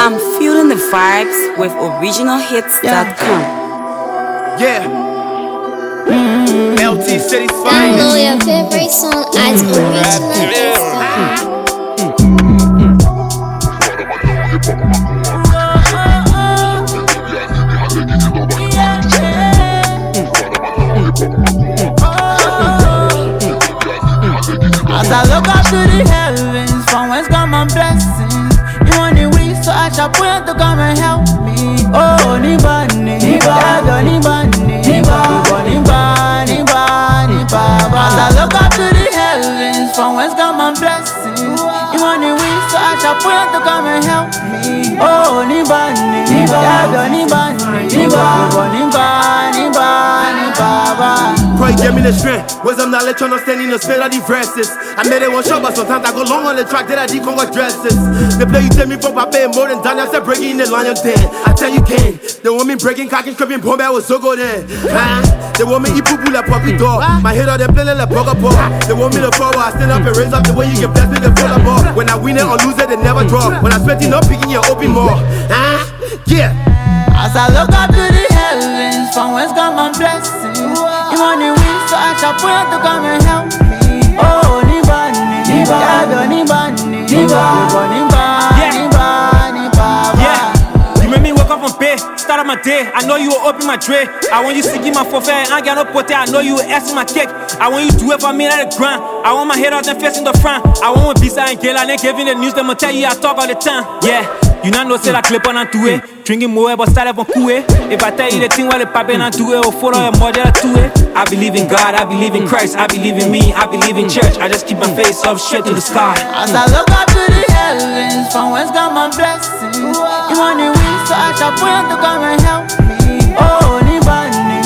I'm feeling the vibes with originalhits.com. Yeah. LT City's Download finest. your favorite song at originalhits.com. As I look up to the heavens, from whence come my blessings. You want the weak, so I shall pray to come and help me. Oh, Nibani, Nibani, As I look up to the heavens, from whence come my blessings. You want the weak, so I shall pray to come and help me. Oh, Nibani, Pray, give me the strength. Wisdom, knowledge, understanding the spirit of the verses. I made it one shot, but sometimes I go long on the track that I did Congo dresses. They play you tell me from Papa more than Daniel said breaking the lion den. I tell you can. They want me breaking cock and scraping bomb, I was so good then. They want me eat poo poo like puppy dog. My head on them play like poker ball. They want me to fall, I stand up and raise up the way you can bless me the full of ball. When I win it or lose it, they never drop. When I spend it up picking your open more. Yeah. As I look up to the heavens, from whence come my blessings. You want the wind, so I shall pray to come and help me. Oh, Nibani, You made me wake up from bed, start of my day. I know you will open my tray. I want you to give my forfeit, I got no pote. I know you will ask my cake. I want you to do it for me like the ground. I want my head out and face in the front. I want my visa and girl, and they giving the news, them will tell you I talk all the time. Yeah. You not know say la clip on and do it. Drinking more but start up on cool. If I tell you the thing while the poppin' and do it, or follow your mother to it. I believe in God, I believe in Christ, I believe in me, I believe in church. I just keep my face up straight to the sky. As I look up to the heavens, from whence come my blessings. You want the wind, so I shall pray to come and help me. Oh, Nibani,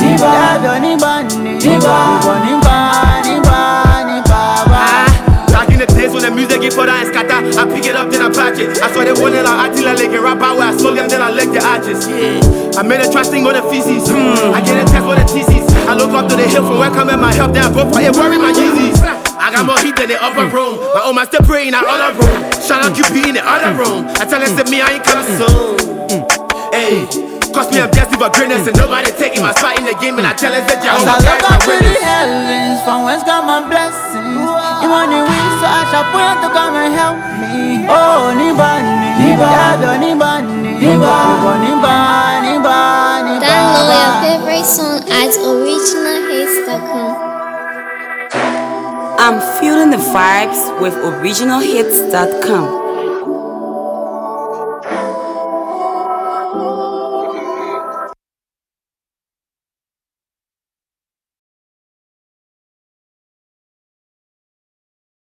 Back in the days when the music get further and scatter, I pick it up, then I pack it. I saw they wanted like until I leg it rap out where I sold them, then I leg the arches. Yeah, I made a trash thing on the feces. I get a test for the TCs. I look up to the hill from where come at my help, then I go for it, worry my Yeezys. I got more heat than the upper room. My own master praying in the other room. Shout out QP in the other room. I tell them to me I ain't coming soon. Hey, cost me a blessing for greatness and nobody taking my spot in the game. And I tell us that as I look up to the heavens, from whence come my blessings. You want the wind, so I shall pray to come and help me. Oh, Download your favorite song at originalhits.com. I'm feeling the vibes with originalhits.com.